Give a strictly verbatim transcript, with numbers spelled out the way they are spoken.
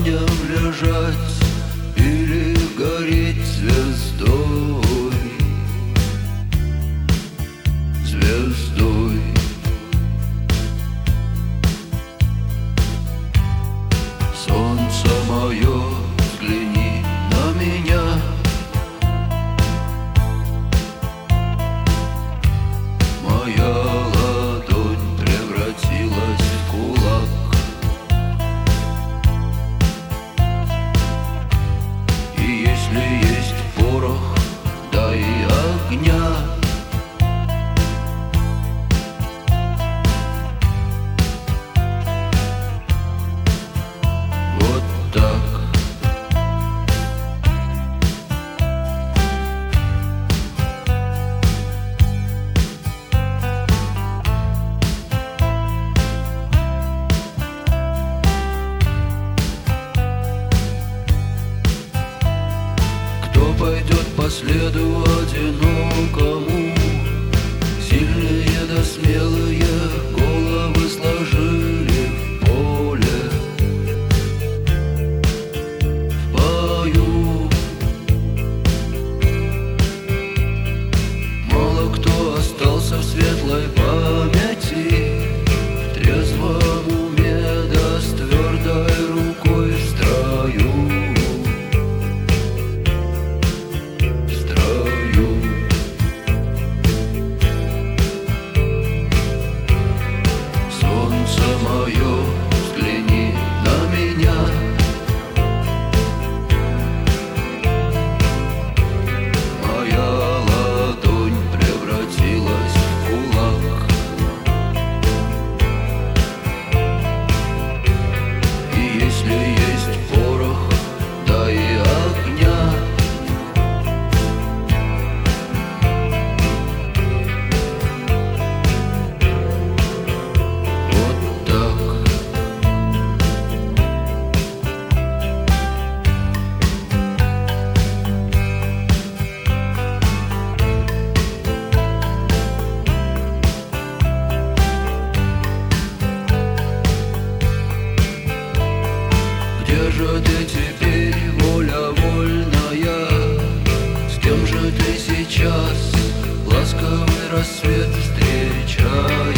камнем лежать или гореть звездой, звездой. Солнце мое, взгляни на меня. Моя ладонь превратилась в кулак, и если есть порох, дай огня. Вот так. Кто пойдет по следу одинокому? Сильные да смелые головы сложили в поле, в бою. Мало кто остался в светлой памяти, в трезвом уме да с твердой рукой в строю. Мое, взгляни на меня. Моя ладонь превратилась в кулак, и если есть порох, дай огня. Где же ты теперь, воля вольная? С кем же ты сейчас ласковый рассвет встречаешь?